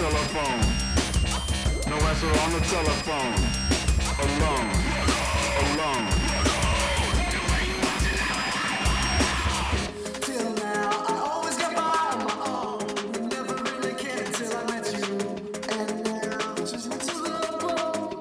telephone. No answer on the telephone. Alone, alone. Till now, I always got by on my own. Never really cared till I met you. And now, just went to the bone.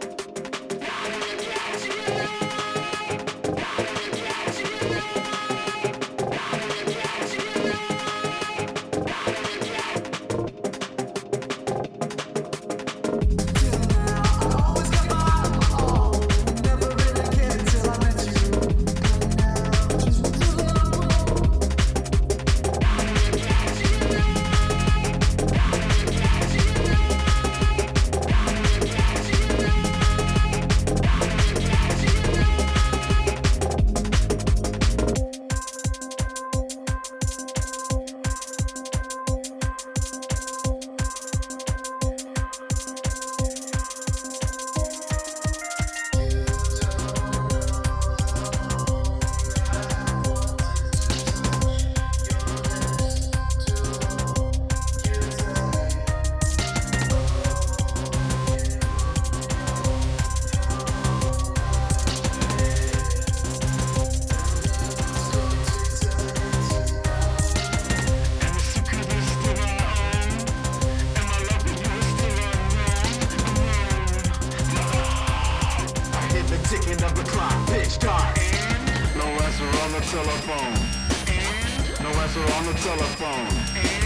Ticking of the clock, pitch dark. No answer on the telephone. No answer on the telephone.